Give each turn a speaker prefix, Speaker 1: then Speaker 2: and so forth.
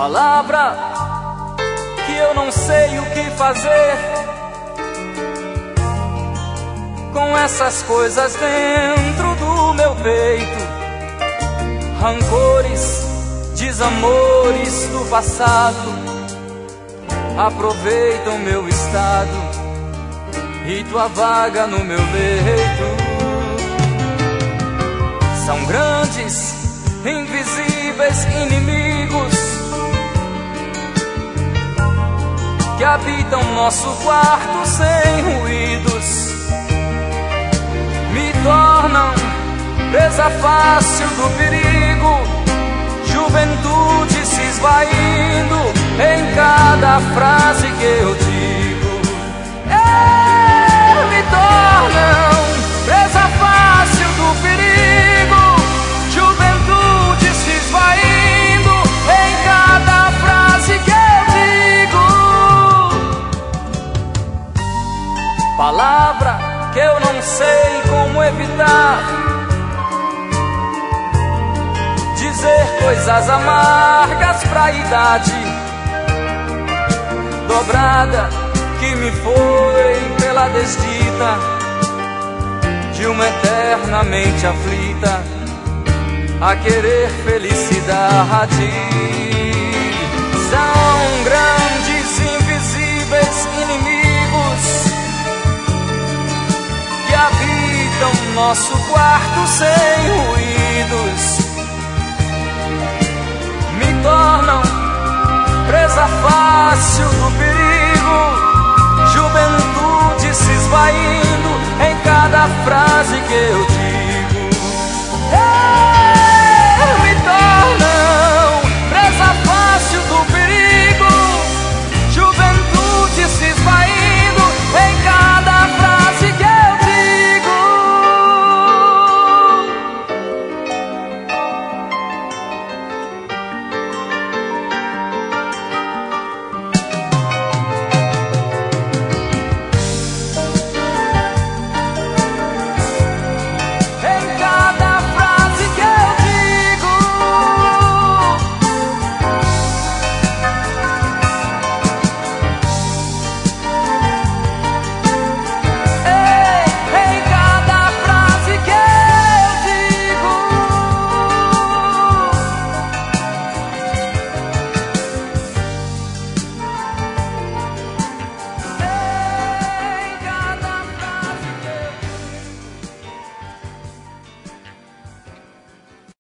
Speaker 1: Palavra que eu não sei o que fazer com essas coisas dentro do meu peito. Rancores, desamores do passado aproveitam meu estado e tua vaga no meu leito. São grandes, invisíveis inimigos que habitam nosso quarto sem ruídos, me tornam presa fácil do perigo. Juventude se esvaindo em cada frase que eu digo. Me tornam presa fácil do perigo. Juventude se esvaindo em cada frase que eu digo. Palavra que eu não sei como evitar, dizer coisas amargas pra idade dobrada que me foi pela desdita de uma eternamente aflita a querer felicidade. São grandes, invisíveis inimigos que habitam nosso quarto sem ruídos, me tornam presa fácil do perigo. Juventude se esvaindo em cada frase que eu